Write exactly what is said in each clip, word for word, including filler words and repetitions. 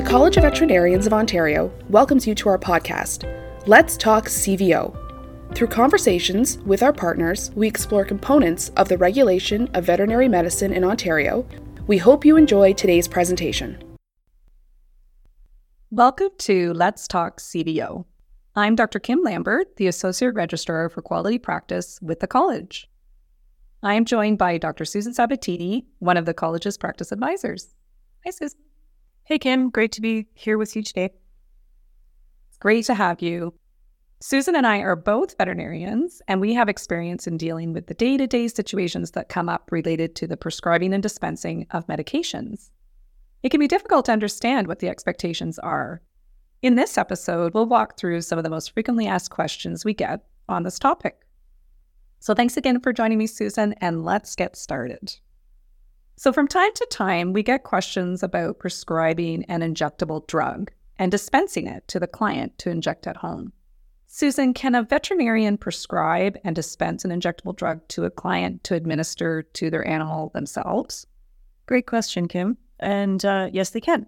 The College of Veterinarians of Ontario welcomes you to our podcast, Let's Talk C V O. Through conversations with our partners, we explore components of the regulation of veterinary medicine in Ontario. We hope you enjoy today's presentation. Welcome to Let's Talk C V O. I'm Doctor Kim Lambert, the Associate Registrar for Quality Practice with the College. I am joined by Doctor Susan Sabatini, one of the College's practice advisors. Hi, Susan. Hey, Kim. Great to be here with you today. It's great to have you. Susan and I are both veterinarians, and we have experience in dealing with the day-to-day situations that come up related to the prescribing and dispensing of medications. It can be difficult to understand what the expectations are. In this episode, we'll walk through some of the most frequently asked questions we get on this topic. So thanks again for joining me, Susan, and let's get started. So from time to time, we get questions about prescribing an injectable drug and dispensing it to the client to inject at home. Susan, can a veterinarian prescribe and dispense an injectable drug to a client to administer to their animal themselves? Great question, Kim. And uh, yes, they can.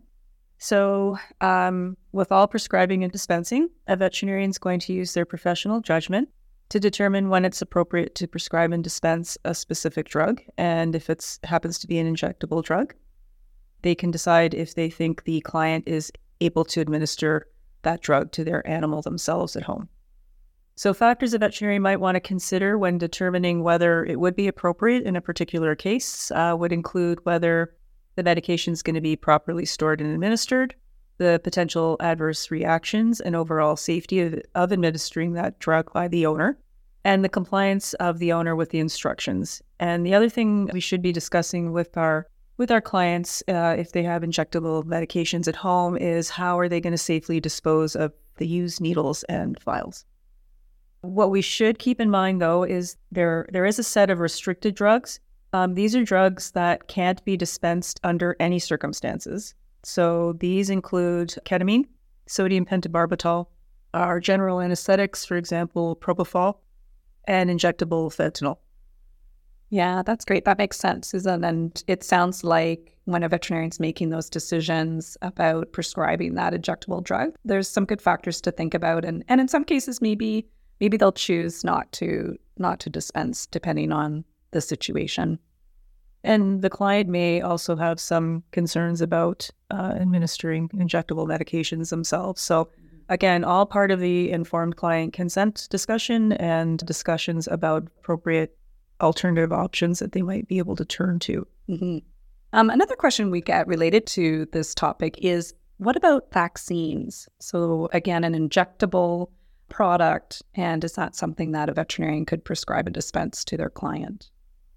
So um, with all prescribing and dispensing, a veterinarian is going to use their professional judgment to determine when it's appropriate to prescribe and dispense a specific drug. And if it happens to be an injectable drug, they can decide if they think the client is able to administer that drug to their animal themselves at home. So factors a veterinarian might want to consider when determining whether it would be appropriate in a particular case uh, would include whether the medication is going to be properly stored and administered, the potential adverse reactions and overall safety of, of administering that drug by the owner, and the compliance of the owner with the instructions. And the other thing we should be discussing with our with our clients, uh, if they have injectable medications at home, is how are they going to safely dispose of the used needles and vials. What we should keep in mind, though, is there there is a set of restricted drugs. Um, these are drugs that can't be dispensed under any circumstances. So these include ketamine, sodium pentobarbital, our general anesthetics, for example, propofol, and injectable fentanyl. Yeah, that's great. That makes sense, Susan. And it sounds like when a veterinarian's making those decisions about prescribing that injectable drug, there's some good factors to think about. And, and in some cases, maybe maybe they'll choose not to not to dispense, depending on the situation. And the client may also have some concerns about uh, administering injectable medications themselves. So again, all part of the informed client consent discussion and discussions about appropriate alternative options that they might be able to turn to. Mm-hmm. Um, another question we get related to this topic is, what about vaccines? So again, an injectable product, and is that something that a veterinarian could prescribe and dispense to their client?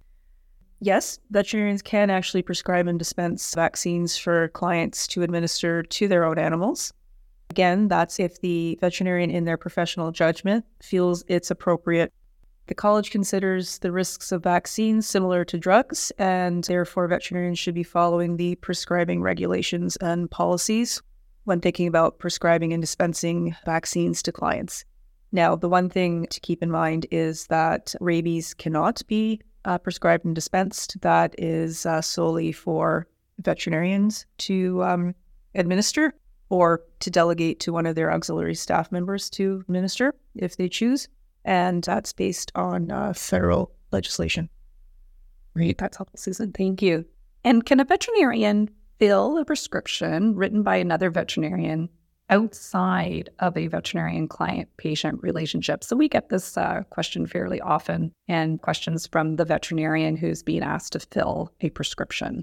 Yes, veterinarians can actually prescribe and dispense vaccines for clients to administer to their own animals. Again, that's if the veterinarian in their professional judgment feels it's appropriate. The college considers the risks of vaccines similar to drugs, and therefore veterinarians should be following the prescribing regulations and policies when thinking about prescribing and dispensing vaccines to clients. Now, the one thing to keep in mind is that rabies cannot be Uh, prescribed and dispensed. That is uh, solely for veterinarians to um, administer or to delegate to one of their auxiliary staff members to administer if they choose. And that's based on uh, federal legislation. Great. That's helpful, Susan. Thank you. And can a veterinarian fill a prescription written by another veterinarian outside of a veterinarian-client-patient relationship? So we get this uh, question fairly often, and questions from the veterinarian who's being asked to fill a prescription.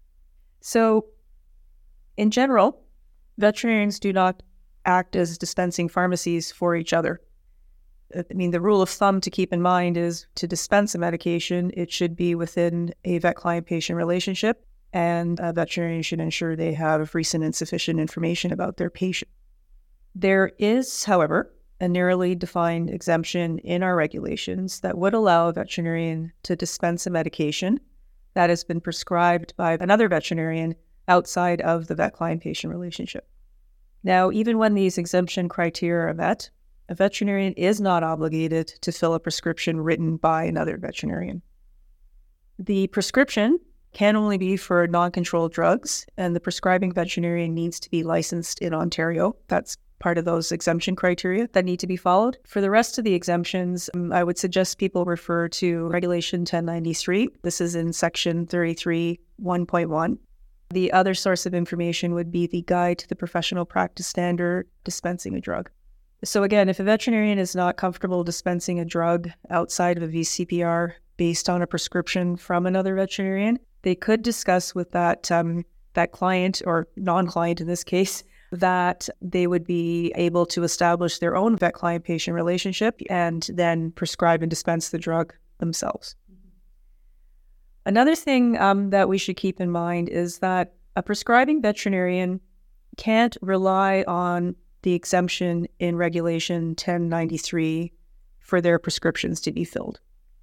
So in general, veterinarians do not act as dispensing pharmacies for each other. I mean, the rule of thumb to keep in mind is to dispense a medication, it should be within a vet-client-patient relationship, and a veterinarian should ensure they have recent and sufficient information about their patient. There is, however, a narrowly defined exemption in our regulations that would allow a veterinarian to dispense a medication that has been prescribed by another veterinarian outside of the vet-client-patient relationship. Now, even when these exemption criteria are met, a veterinarian is not obligated to fill a prescription written by another veterinarian. The prescription can only be for non-controlled drugs, and the prescribing veterinarian needs to be licensed in Ontario. That's part of those exemption criteria that need to be followed. For the rest of the exemptions, um, I would suggest people refer to Regulation ten ninety-three. This is in Section thirty-three one point one. The other source of information would be the Guide to the Professional Practice Standard Dispensing a Drug. So again, if a veterinarian is not comfortable dispensing a drug outside of a V C P R based on a prescription from another veterinarian, they could discuss with that um, that client or non-client in this case that they would be able to establish their own vet-client-patient relationship and then prescribe and dispense the drug themselves. Mm-hmm. Another thing um, that we should keep in mind is that a prescribing veterinarian can't rely on the exemption in Regulation ten ninety-three for their prescriptions to be filled.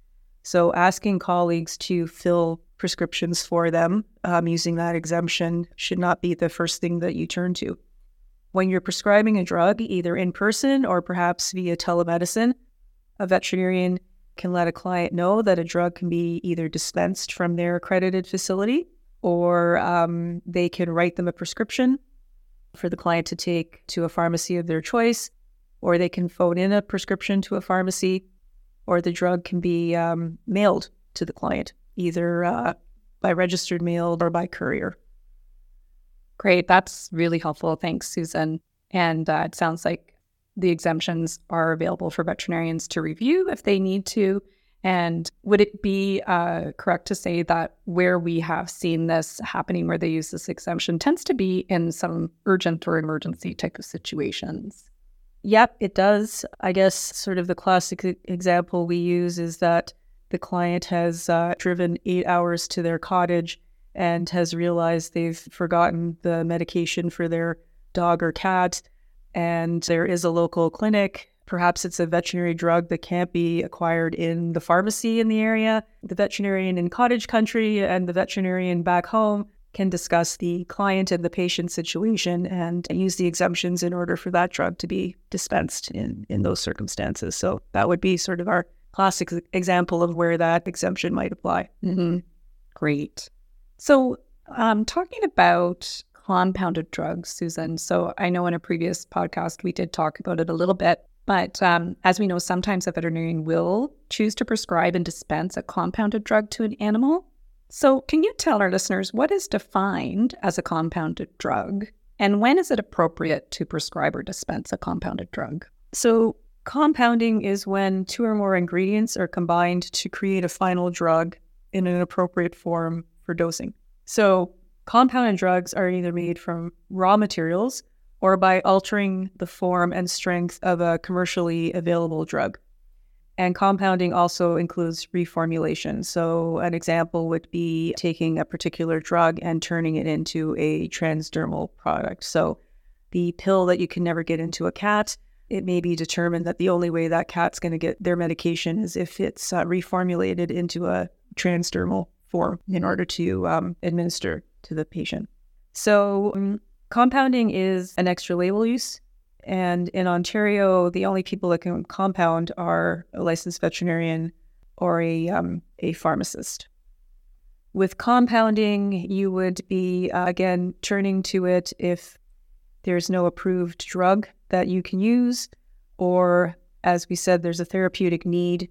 So asking colleagues to fill prescriptions for them um, using that exemption should not be the first thing that you turn to. When you're prescribing a drug, either in person or perhaps via telemedicine, a veterinarian can let a client know that a drug can be either dispensed from their accredited facility or um, they can write them a prescription for the client to take to a pharmacy of their choice, or they can phone in a prescription to a pharmacy, or the drug can be um, mailed to the client, either uh, by registered mail or by courier. Great. That's really helpful. Thanks, Susan. And uh, it sounds like the exemptions are available for veterinarians to review if they need to. And would it be uh, correct to say that where we have seen this happening, where they use this exemption, tends to be in some urgent or emergency type of situations? Yep, it does. I guess sort of the classic example we use is that the client has uh, driven eight hours to their cottage and has realized they've forgotten the medication for their dog or cat, and there is a local clinic. Perhaps it's a veterinary drug that can't be acquired in the pharmacy in the area. The veterinarian in cottage country and the veterinarian back home can discuss the client and the patient situation and use the exemptions in order for that drug to be dispensed in, in those circumstances. So that would be sort of our classic example of where that exemption might apply. Mm-hmm. Great. So um, talking about compounded drugs, Susan, so I know in a previous podcast we did talk about it a little bit, but um, as we know, sometimes a veterinarian will choose to prescribe and dispense a compounded drug to an animal. So can you tell our listeners what is defined as a compounded drug, and when is it appropriate to prescribe or dispense a compounded drug? So compounding is when two or more ingredients are combined to create a final drug in an appropriate form for dosing. So compounded drugs are either made from raw materials or by altering the form and strength of a commercially available drug. And compounding also includes reformulation. So an example would be taking a particular drug and turning it into a transdermal product. So the pill that you can never get into a cat, it may be determined that the only way that cat's going to get their medication is if it's uh, reformulated into a transdermal form in order to um, administer to the patient. So um, compounding is an extra label use. And in Ontario, the only people that can compound are a licensed veterinarian or a um, a pharmacist. With compounding, you would be, uh, again, turning to it if there's no approved drug that you can use, or, as we said, there's a therapeutic need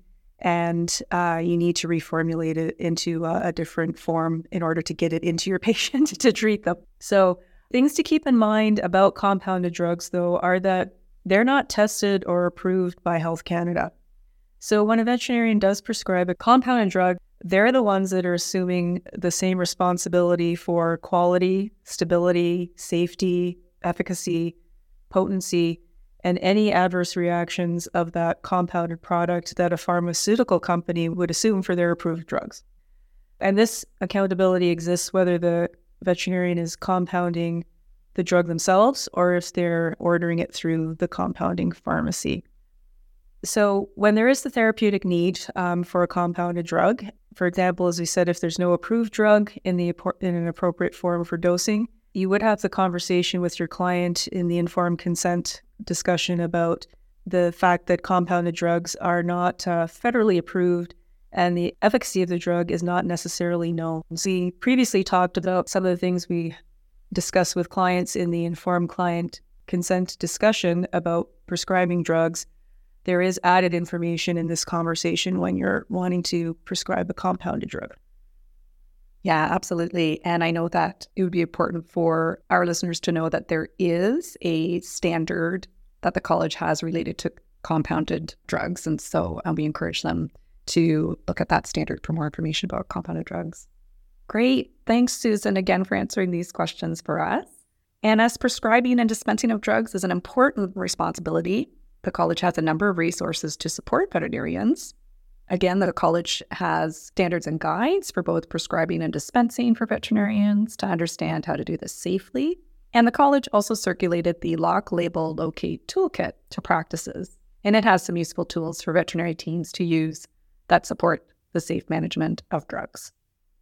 and uh, you need to reformulate it into a, a different form in order to get it into your patient to treat them. So things to keep in mind about compounded drugs, though, are that they're not tested or approved by Health Canada. So when a veterinarian does prescribe a compounded drug, they're the ones that are assuming the same responsibility for quality, stability, safety, efficacy, potency, and any adverse reactions of that compounded product that a pharmaceutical company would assume for their approved drugs. And this accountability exists whether the veterinarian is compounding the drug themselves or if they're ordering it through the compounding pharmacy. So when there is the therapeutic need um, for a compounded drug, for example, as we said, if there's no approved drug in the in an appropriate form for dosing, you would have the conversation with your client in the informed consent discussion about the fact that compounded drugs are not uh, federally approved and the efficacy of the drug is not necessarily known. We previously talked about some of the things we discuss with clients in the informed client consent discussion about prescribing drugs. There is added information in this conversation when you're wanting to prescribe a compounded drug. Yeah, absolutely. And I know that it would be important for our listeners to know that there is a standard that the college has related to compounded drugs. And so um, we encourage them to look at that standard for more information about compounded drugs. Great. Thanks, Susan, again for answering these questions for us. And as prescribing and dispensing of drugs is an important responsibility, the college has a number of resources to support veterinarians. Again, the college has standards and guides for both prescribing and dispensing for veterinarians to understand how to do this safely. And the college also circulated the Lock, Label, Locate Toolkit to practices. And it has some useful tools for veterinary teams to use that support the safe management of drugs.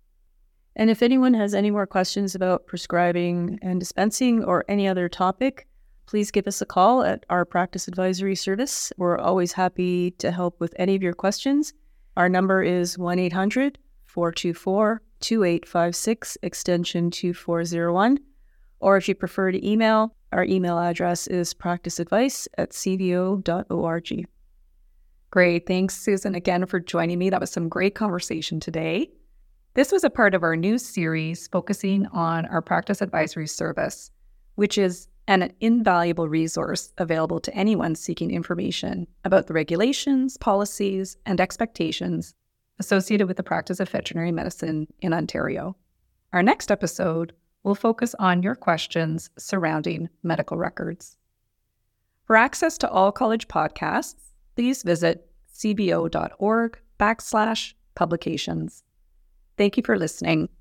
And if anyone has any more questions about prescribing and dispensing or any other topic, please give us a call at our practice advisory service. We're always happy to help with any of your questions. Our number is one eight hundred, four two four, two eight five six, extension two four zero one. Or if you prefer to email, our email address is practiceadvice at c v o dot org. Great. Thanks, Susan, again for joining me. That was some great conversation today. This was a part of our new series focusing on our practice advisory service, which is an invaluable resource available to anyone seeking information about the regulations, policies, and expectations associated with the practice of veterinary medicine in Ontario. Our next episode will focus on your questions surrounding medical records. For access to all college podcasts, please visit cbo.org backslash publications. Thank you for listening.